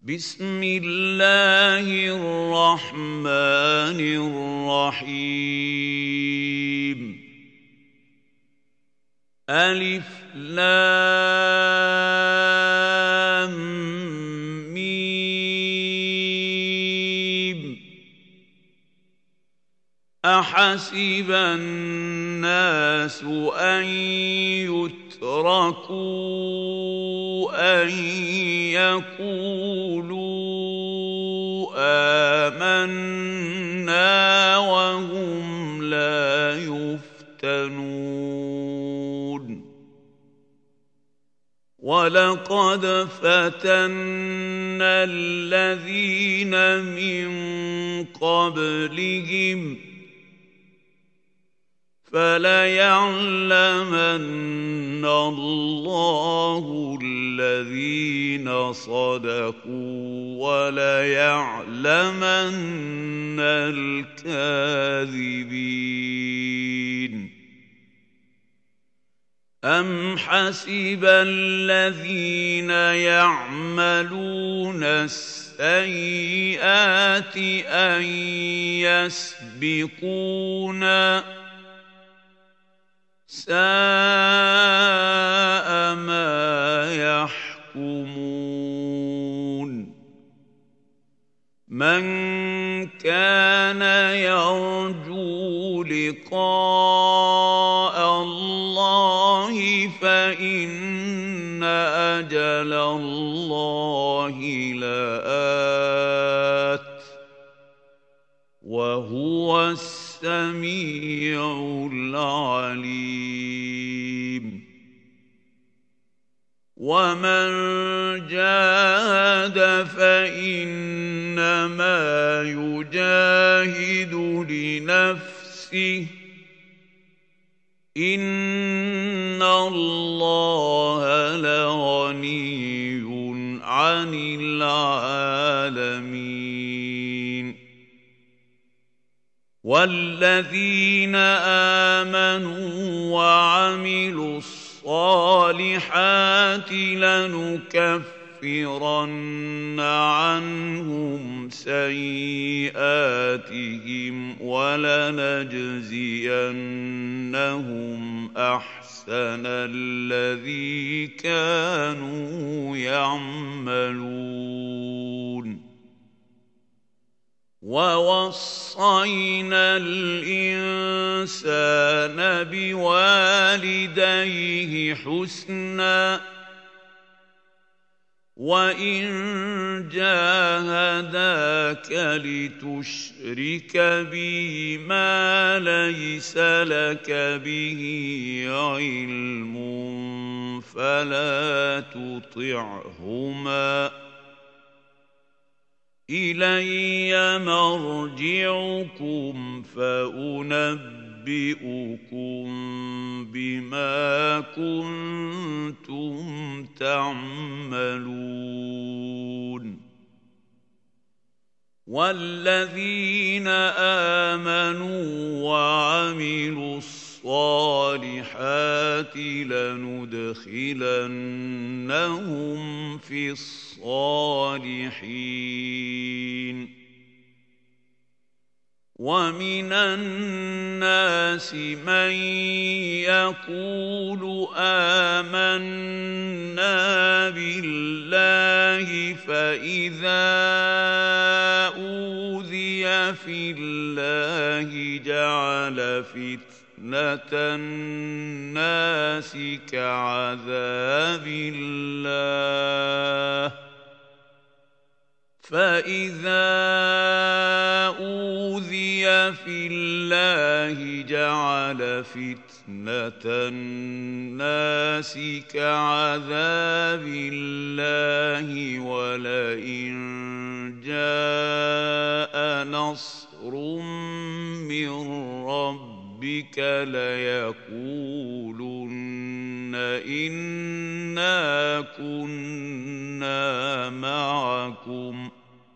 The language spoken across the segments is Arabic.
بسم الله الرحمن الرحيم ألف لام ميم أحسب الناس أن يتركوا أن يقولوا آمنا وهم لا يفتنون ولقد فتنا الذين من قبلهم فليعلمن الله الذين صدقوا وليعلمن الكاذبين أم حسب الذين يعملون السيئات أن يسبقونا ساء ما يحكمون من كان يرجو لقاء الله فإن أجل الله لآت وهو السميع العليم ومن جاهد فإنما يجاهد لنفسه إن الله لغني عن العالمين والذين آمنوا وعملوا الصالحات لنكفرن عنهم سيئاتهم ولنجزينهم أحسن الذي كانوا يعملون ووصينا الإنسان بوالديه حسنا وإن جاهداك لتشرك بي ما ليس لك به علم فلا تطعهما إلي مرجعكم فأنبئكم بما كنتم تعملون والذين آمنوا وعملوا الصالحات لندخلنهم في الصالحين ومن الناس من يقول آمنا بالله فإذا أوذي في الله جعل فتنة الناس كعذاب الله فإذا أوذي في الله جعل فتنة الناس كعذاب الله ولئن جاء نصر من ربك ليقولن إنا كنا معكم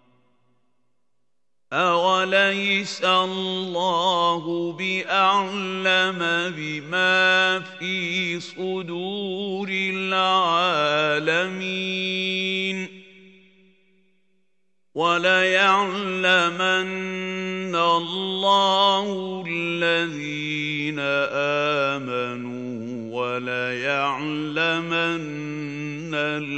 أوليس الله بأعلم بما في صدور العالمين وَلَيَعْلَمَنَّ اللَّهُ الَّذِينَ آمَنُوا وَلَيَعْلَمَنَّ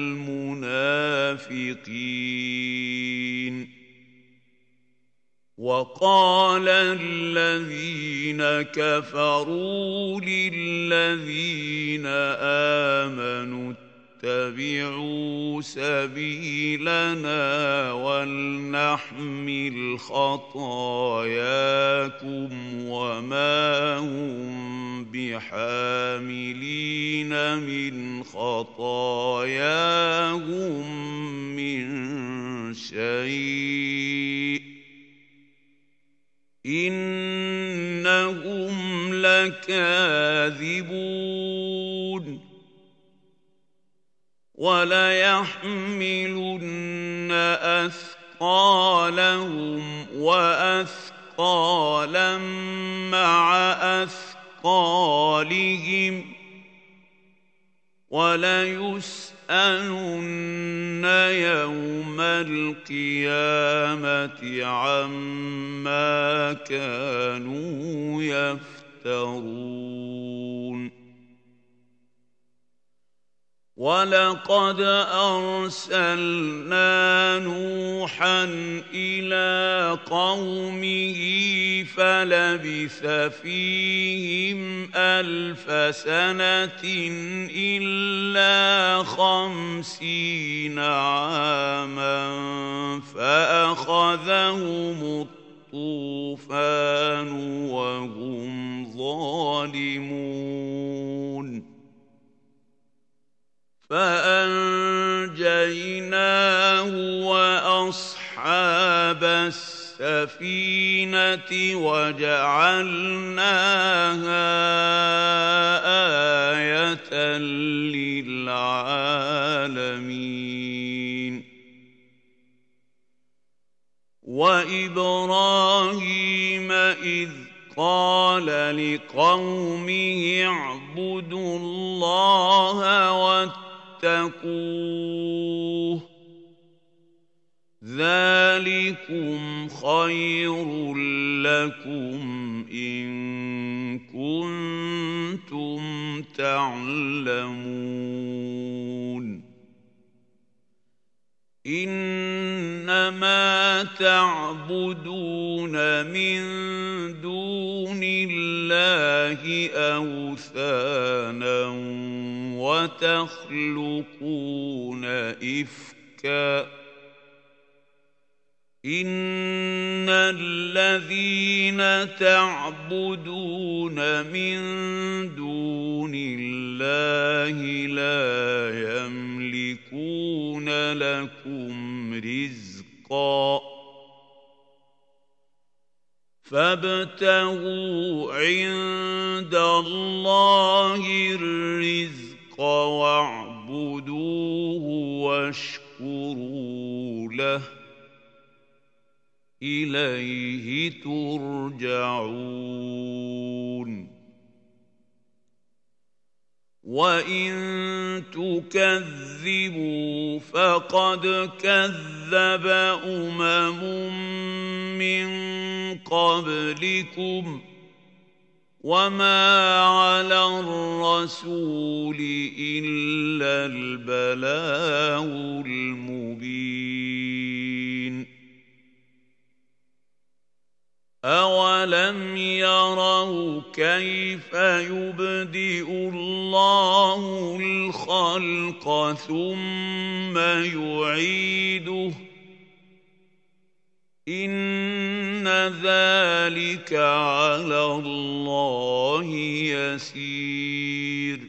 الْمُنَافِقِينَ وَقَالَ الَّذِينَ كَفَرُوا لِلَّذِينَ آمَنُوا اتَّبِعُوا سَبِيلَنَا وَلْنَحْمِلْ خَطَايَاكُمْ وَمَا هُم بِحَامِلِينَ مِنْ خَطَايَاهُم مِّن شَيْءٍ إِنَّهُمْ لَكَاذِبُونَ وَلَيَحْمِلُنَّ أَثْقَالَهُمْ وَأَثْقَالًا مَّعَ أَثْقَالِهِمْ وَلَيُسْأَلُنَّ يَوْمَ الْقِيَامَةِ عَمَّا كَانُوا يَفْتَرُونَ وَلَقَدْ أَرْسَلْنَا نُوحًا إِلَىٰ قَوْمِهِ فَلَبِثَ فِيهِمْ 1000 سَنَةٍ إِلَّا 50 عَامًا فَأَخَذَهُمُ الطُّوفَانُ وَهُمْ ظَالِمُونَ فَأَنجَيْنَاهُ وَأَصْحَابَ السَّفِينَةِ وَجَعَلْنَاهَا آيَةً لِّلْعَالَمِينَ وَإِبْرَاهِيمَ إِذْ قَالَ لِقَوْمِهِ اعْبُدُوا اللَّهَ وَاتَّقُوهُ ذَٰلِكُمْ خَيْرٌ لَّكُمْ إِن كُنتُمْ تَعْلَمُونَ إِنَّمَا تَعْبُدُونَ مِن دُونِ اللَّهِ أَوْثَانًا وَتَخْلُقُونَ إِفْكًا إِنَّ الَّذِينَ تَعْبُدُونَ مِن دُونِ اللَّهِ لَا يَمْلِكُونَ لَكُمْ رِزْقًا فَابْتَغُوا عِندَ اللَّهِ الرِّزْقَ وَاعْبُدُوهُ وَاشْكُرُوا لَهُ إِلَيْهِ تُرْجَعُونَ وَإِن تُكَذِّبُوا فَقَدْ كَذَّبَ مِن قَبْلِكُمْ وَمَا عَلَى الرَّسُولِ إِلَّا الْبَلَاغُ الْمُبِينُ أَوَلَمْ يَرَوْا كَيْفَ يُبْدِئُ اللَّهُ الْخَلْقَ ثُمَّ يُعِيدُهُ إِنَّ ذَلِكَ عَلَى اللَّهِ يَسِيرٌ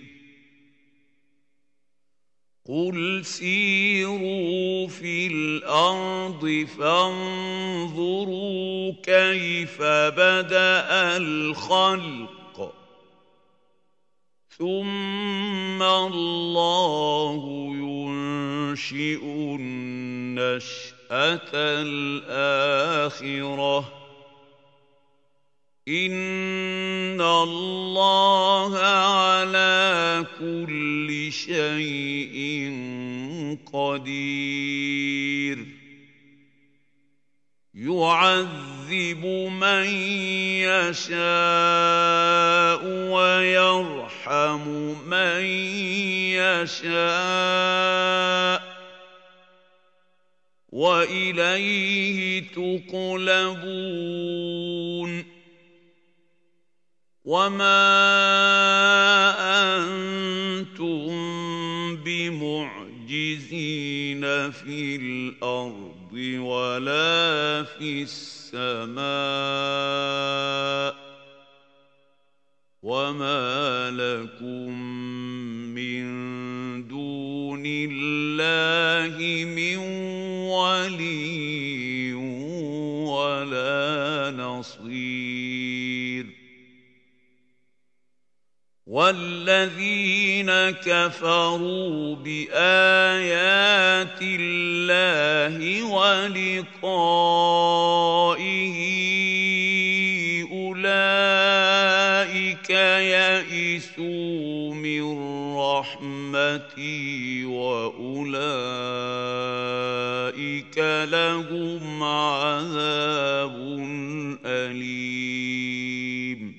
قُلْ سِيرُوا فِي الْأَرْضِ فَانظُرُوا كَيْفَ بَدَأَ الْخَلْقَ ثُمَّ اللَّهُ يُنشِئُ النَّشْأَةَ الْآخِرَةَ إِنَّ اللَّهَ عَلَى كُلِّ شَيْءٍ قَدِيرٌ يعذب من يشاء ويرحم من يشاء وإليه تقلبون وما أنتم بمعجزين في الأرض ولا في السماء وما لكم من دون الله من ولي ولا نصير والذين كفروا بآيات الله ولقائه أولئك يئسوا من رحمتي وأولئك لهم عذاب أليم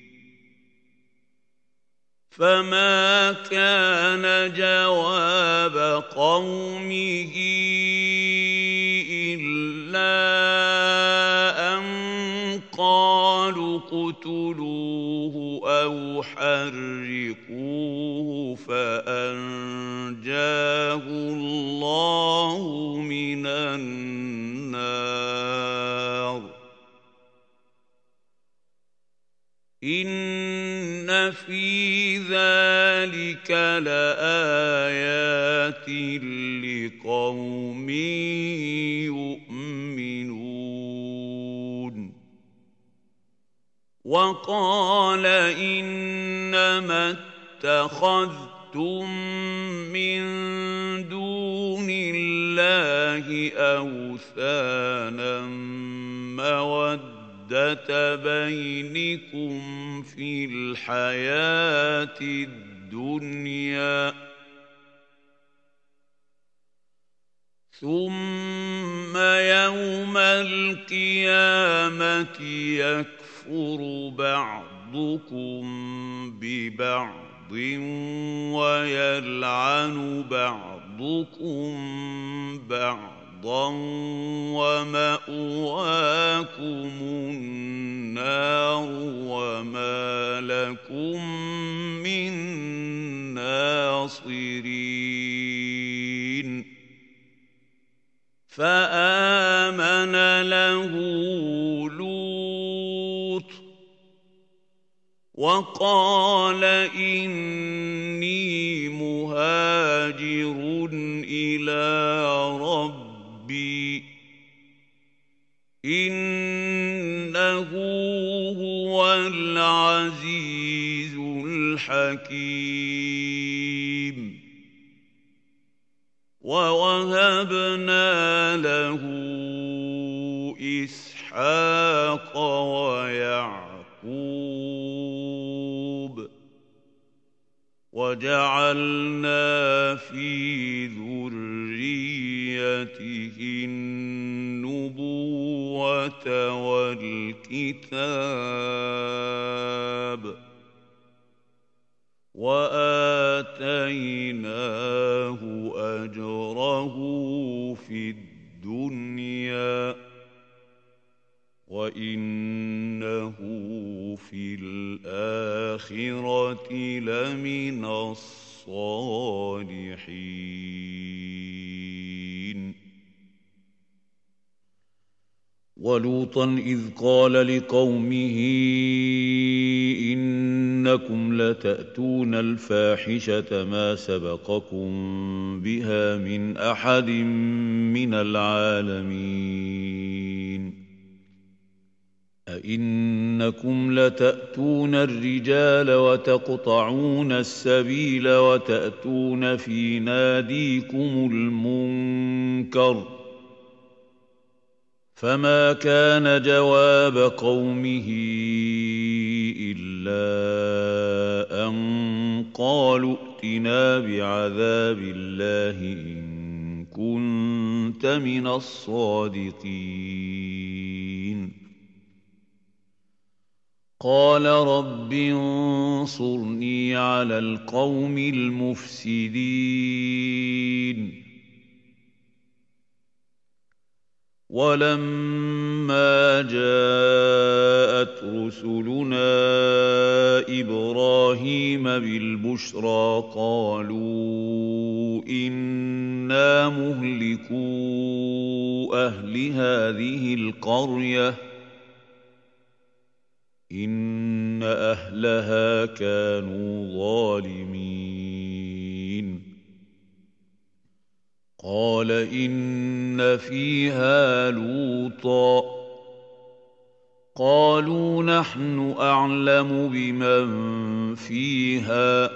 فما كان جواب قومه إلا أن قالوا اقتلوه أو حرقوه فأنجاه الله من النار إن في ذلك لآيات لقوم يؤمنون وقال إنما اتخذتم من دون الله أوثانا مودة بينكم في الحياة الدنيا ثم يوم القيامة يكفر بعضكم ببعض ويلعن بعضكم بعضا ومأواكم النار وما لكم من ناصرين فآمن له لوط وقال إني مهاجر إلى ربي إنه هو العزيز الحكيم ووهبنا له إسحاق ويعقوب وجعلنا في ذريته النبوة والكتاب وآتيناه أجره في الدنيا وإنه في الآخرة لمن الصالحين ولوطا إذ قال لقومه إنكم لتأتون الفاحشة ما سبقكم بها من أحد من العالمين أئنكم لتأتون الرجال وتقطعون السبيل وتأتون في ناديكم المنكر فما كان جواب قومه إلا أن قالوا ائتنا بعذاب الله إن كنت من الصادقين قال رب انصرني على القوم المفسدين ولما جاءت رسلنا إبراهيم بالبشرى قالوا إنا مهلكو أهل هذه القرية إن أهلها كانوا ظالمين قال إن فيها لوطا قالوا نحن أعلم بمن فيها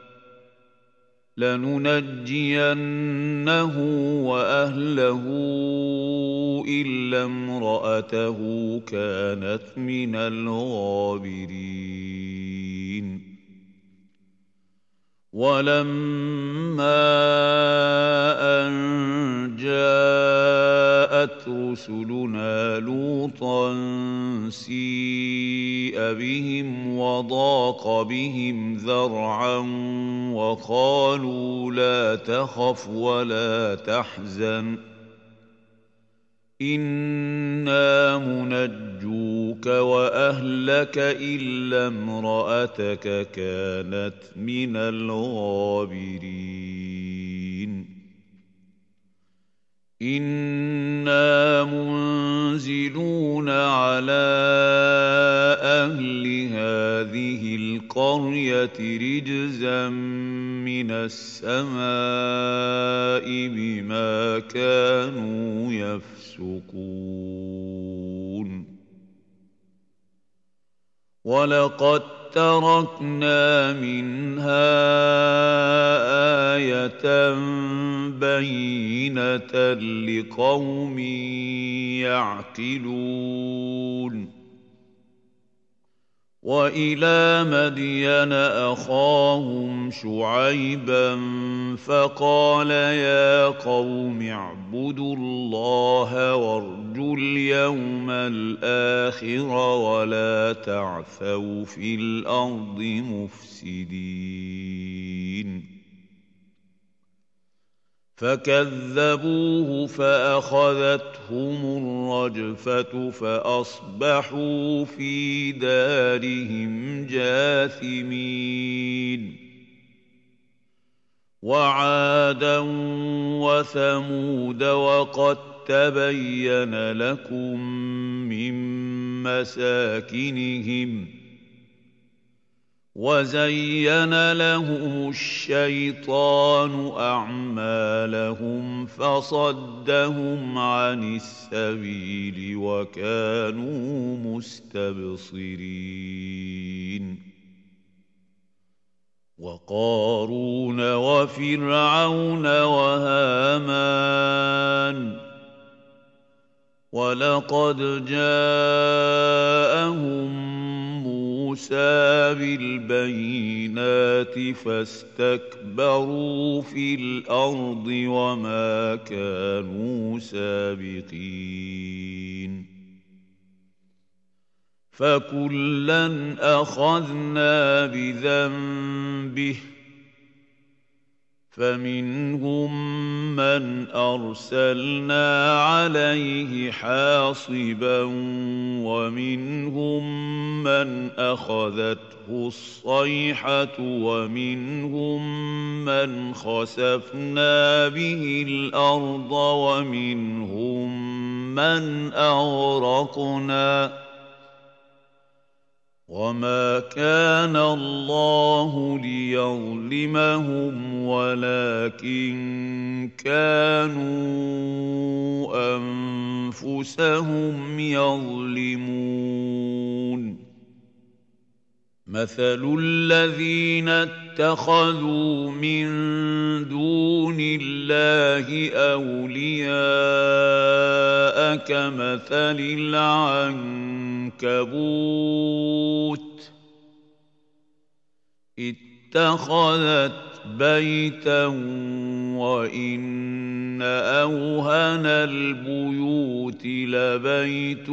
لننجينه وأهله إلا امرأته كانت من الغابرين ولما أن جاءت رسلنا لوطا سيء بهم وضاق بهم ذرعا وقالوا لا تخف ولا تحزن إنا منجوك وأهلك إلا امرأتك كانت من الغابرين إنا منزلون على أهل هذه القرية رجزا من السماء بما كانوا يفسقون ولقد تركنا منها آية بينة لقوم يعقلون وإلى مدين أخاهم شعيبا فقال يا قوم اعبدوا الله وارجوا اليوم الآخر ولا تعثوا في الأرض مفسدين فكذبوه فأخذتهم الرجفة فأصبحوا في دارهم جاثمين وعادا وثمود وقد تبين لكم من مساكنهم وزين لهم الشيطان أعمالهم فصدهم عن السبيل وكانوا مستبصرين وقارون وفرعون وهامان ولقد جاءهم موسى بالبينات فاستكبروا في الأرض وما كانوا سابقين فكلا أخذنا بذنبه فمنهم من أرسلنا عليه حاصبا ومنهم من أخذته الصيحة ومنهم من خسفنا به الأرض ومنهم من أغرقنا وما كان الله ليظلمهم ولكن كانوا أنفسهم يظلمون مثل الذين اتخذوا من دون الله أولياء كمثل العنكبوت اتخذت بيتا وإن إن أوهن البيوت لبيت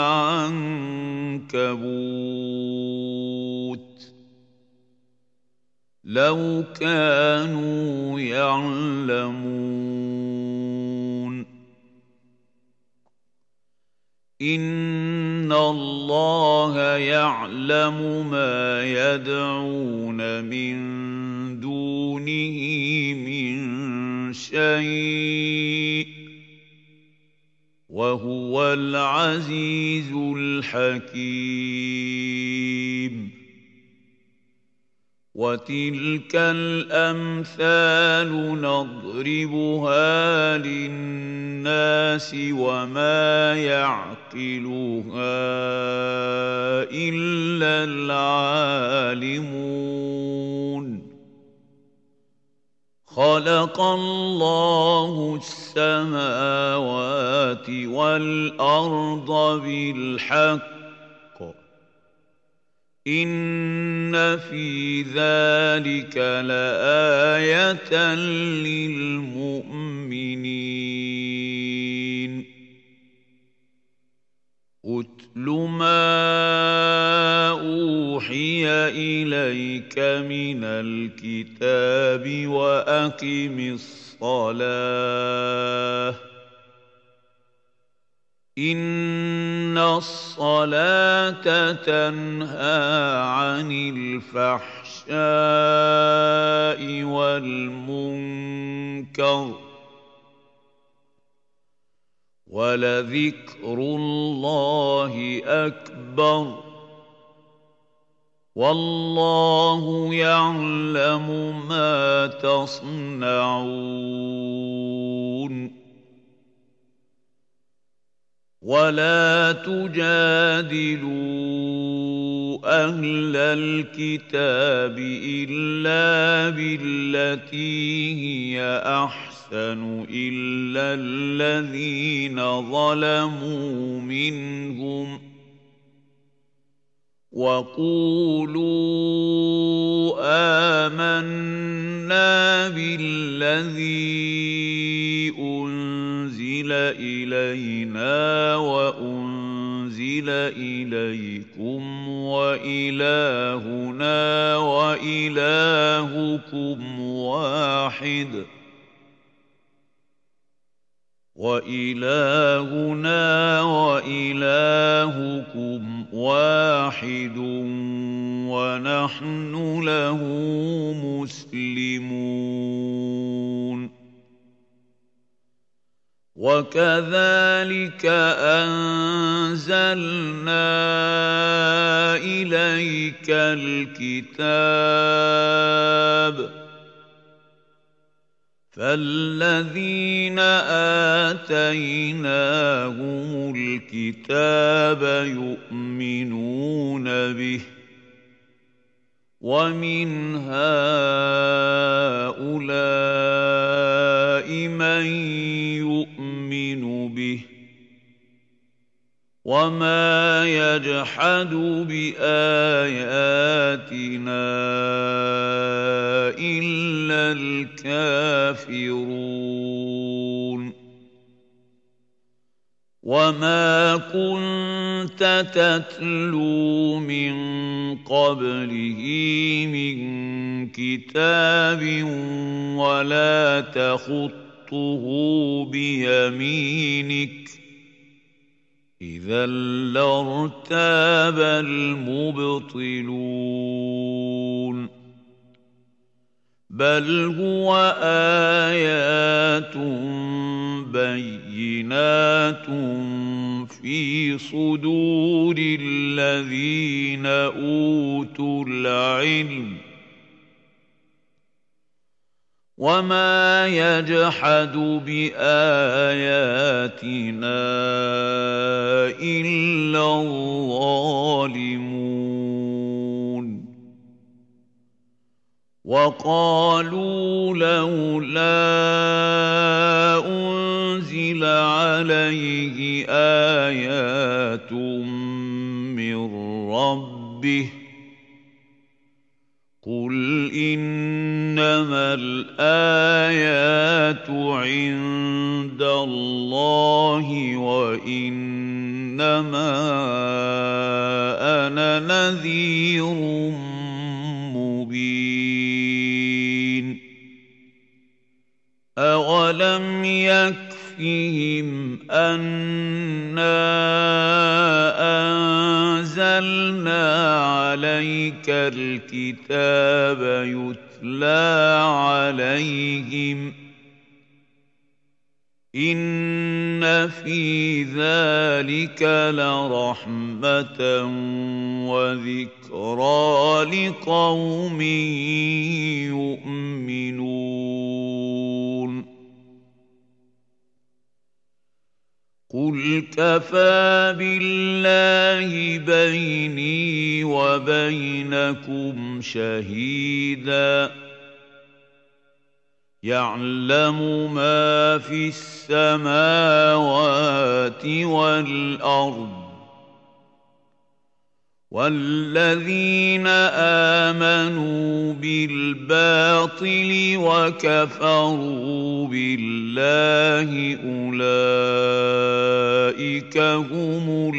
العنكبوت لو كانوا يعلمون إن الله يعلم ما يدعون من دونه من شيء وهو العزيز الحكيم وتلك الأمثال نضربها للناس وما يعقلها إلا العالمون خلق الله السماوات والأرض بالحق إن في ذلك لآية للمؤمنين أتل ما أوحي إليك من الكتاب وأقم الصلاة إن الصلاة تنهى عن الفحشاء والمنكر ولذكر الله أكبر والله يعلم ما تصنعون ولا تجادلوا أهل الكتاب إلا بالتي هي أحسن إلا الذين ظلموا منهم وقولوا آمنا بالذي أنزل إلينا وأنزل إليكم وإلهنا وإلهكم واحد ونحن له مسلمون وكذلك أنزلنا إليك الكتاب فالذين آتيناهم الكتاب يؤمنون به ومن هؤلاء من يؤمن به وما يجحد بآياتنا إلا الكافرون وما كنت تتلو من قبله من كتاب ولا تخطه بيمينك إذا لارتاب المبطلون بل هو آيات بينات في صدور الذين أوتوا العلم وما يجحد بآياتنا إلا الظالمون وقالوا لولا أنزل عليه آيات من ربه قُلْ إِنَّمَا الْآيَاتُ عِندَ اللَّهِ وَإِنَّمَا أَنَا نَذِيرٌ مُّبِينٌ أَوَلَمْ يَكْفِهِمْ أَنَّا أَنزَلْنَا عَلَيْكَ الْكِتَابَ يُتْلَىٰ عَلَيْهِمْ ۚ إِنَّ فِي ذَٰلِكَ لَرَحْمَةً وَذِكْرَىٰ لِقَوْمٍ يُؤْمِنُونَ قُلْ كَفَىٰ بِاللَّهِ بَيْنِي وَبَيْنَكُمْ شَهِيدًا يَعْلَمُ مَا فِي السَّمَاوَاتِ وَالْأَرْضِ وَالَّذِينَ آمَنُوا بِالْبَاطِلِ وَكَفَرُوا بِاللَّهِ أُولَٰئِكَ هُمُ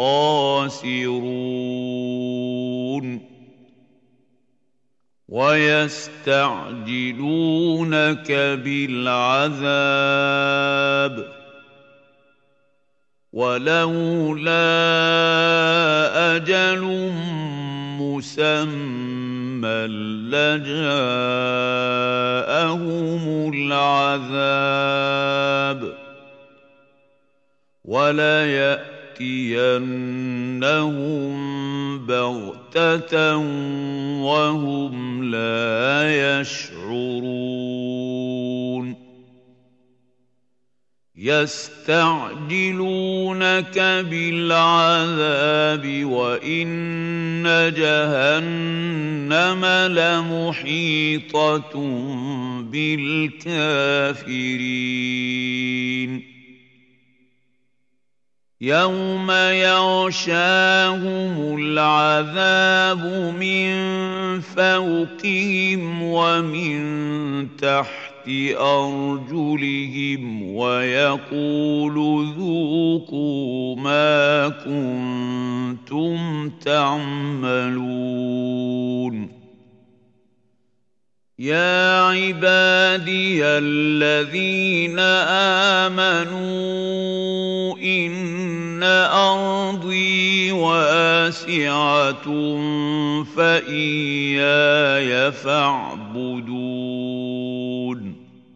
الْخَاسِرُونَ وَيَسْتَعْجِلُونَكَ بِالْعَذَابِ وَلَوْلَا أَجَلٌ مُّسَمًّى لَّجَاءَهُمُ الْعَذَابُ وَلَيَأْتِيَنَّهُم بَغْتَةً وَهُمْ لَا يَشْعُرُونَ يَسْتَعْجِلُونَكَ بِالْعَذَابِ وَإِنَّ جَهَنَّمَ لَمُحِيطَةٌ بِالْكَافِرِينَ يَوْمَ يَغْشَاهُمُ الْعَذَابُ مِن فَوْقِهِمْ وَمِن تَحْتِ أَرْجُلِهِمْ وَيَقُولُ ذُوقُوا مَا كُنتُمْ تَعْمَلُونَ يَا عِبَادِيَ الَّذِينَ آمَنُوا إِنَّ أَرْضِي وَاسِعَةٌ فَإِيَّايَ فَاعْبُدُونِ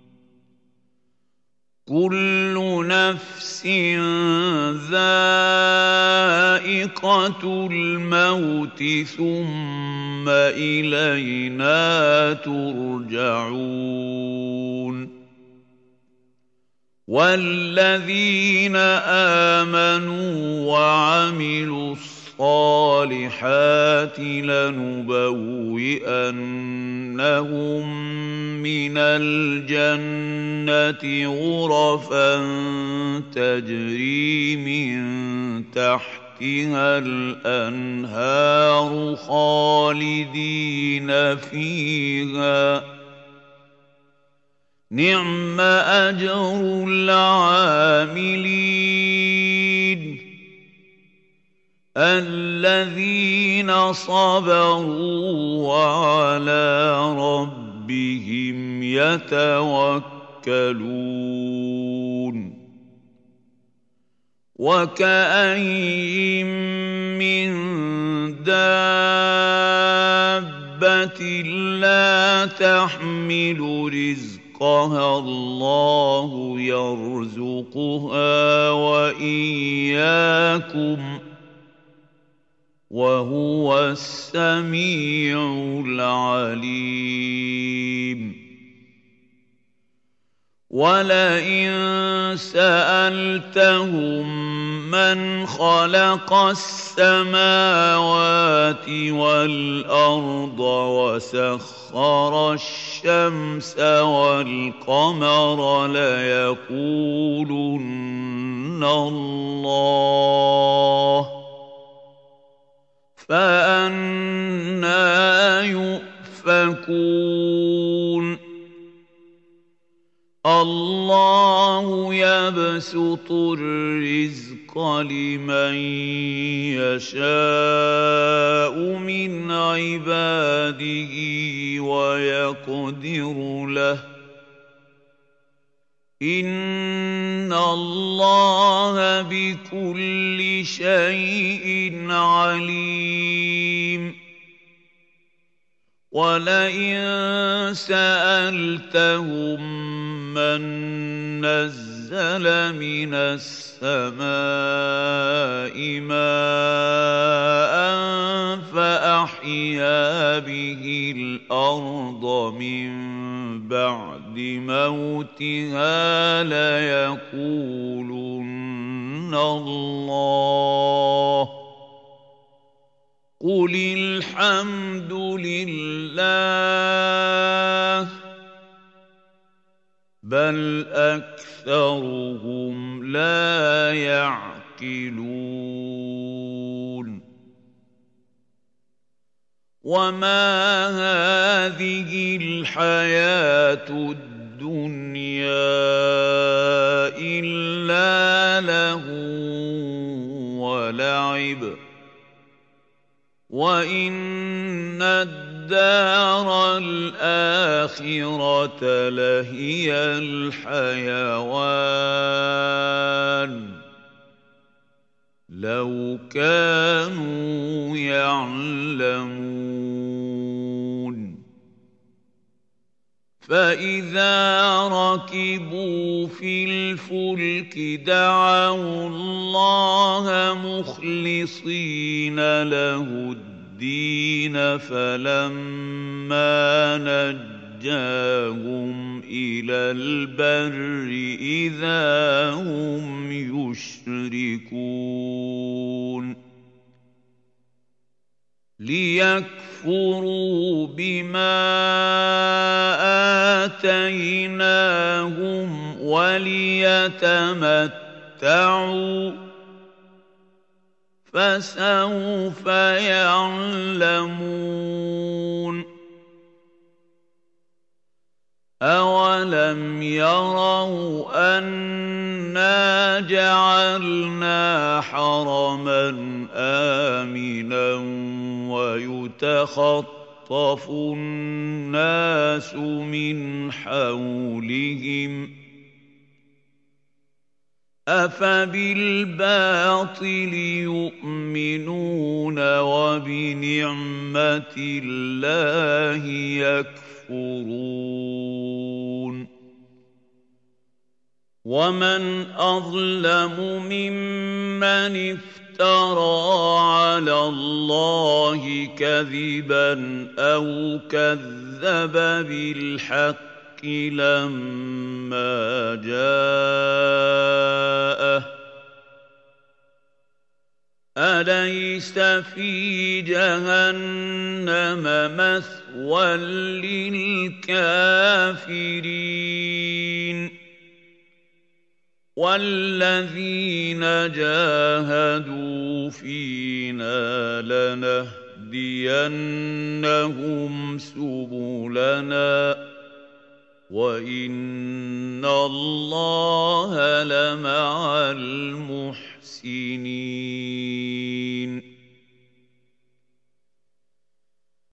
كُلُّ نَفْسٍ ذَائِقَةُ الْمَوْتِ ثُمَّ إِلَيْنَا تُرْجَعُونَ وَالَّذِينَ آمَنُوا وَعَمِلُوا الصَّالِحَاتِ لَنُبَوِّئَنَّهُم مِّنَ الْجَنَّةِ غُرَفًا تَجْرِي مِن تَحْتِهَا الْأَنْهَارُ خَالِدِينَ فِيهَا ۚ نِعْمَ أَجْرُ الْعَامِلِينَ الَّذِينَ صَبَرُوا وَعَلَىٰ رَبِّهِمْ يَتَوَكَّلُونَ وَكَأَيِّن مِّن دَابَّةٍ لَّا تَحْمِلُ رِزْقَهَا اللَّهُ يَرْزُقُهَا وَإِيَّاكُمْ ۚ وَهُوَ السَّمِيعُ الْعَلِيمُ وَلَئِن سَأَلْتَهُم مَّنْ خَلَقَ السَّمَاوَاتِ وَالْأَرْضَ وَسَخَّرَ الشَّمْسَ وَالْقَمَرَ لَيَقُولُنَّ اللَّهُ ۖ فَأَنَّىٰ يُؤْفَكُونَ يتقون الله يبسط الرزق لمن يشاء من عباده ويقدر له إن الله بكل شيء عليم ولئن سألتهم من نزل من السماء ماء فأحيا به الأرض من بعد موتها ليقولن الله قل الحمد لله بل أكثرهم لا يعقلون وما هذه الحياة الدنيا إلا لهو ولعب وإن الدار الآخرة لهي الحيوان لو كانوا يعلمون فإذا ركبوا في الفلك دعوا الله مخلصين له الدين فلما نجاهم إلى البر إذا هم يشركون ليكفروا بما آتيناهم وليتمتعوا فسوف يعلمون أولم يروا أنا جعلنا حرما آمنا ويتخطف الناس من حولهم أفبالباطل يؤمنون وبنعمة الله يكفرون ومن أظلم ممن افترى على الله كذبا أو كذب بالحق لما جاءه أليس في جهنم مثوى للكافرين والذين جاهدوا فينا لنهدينهم سبلنا وإن الله لمع المحسنين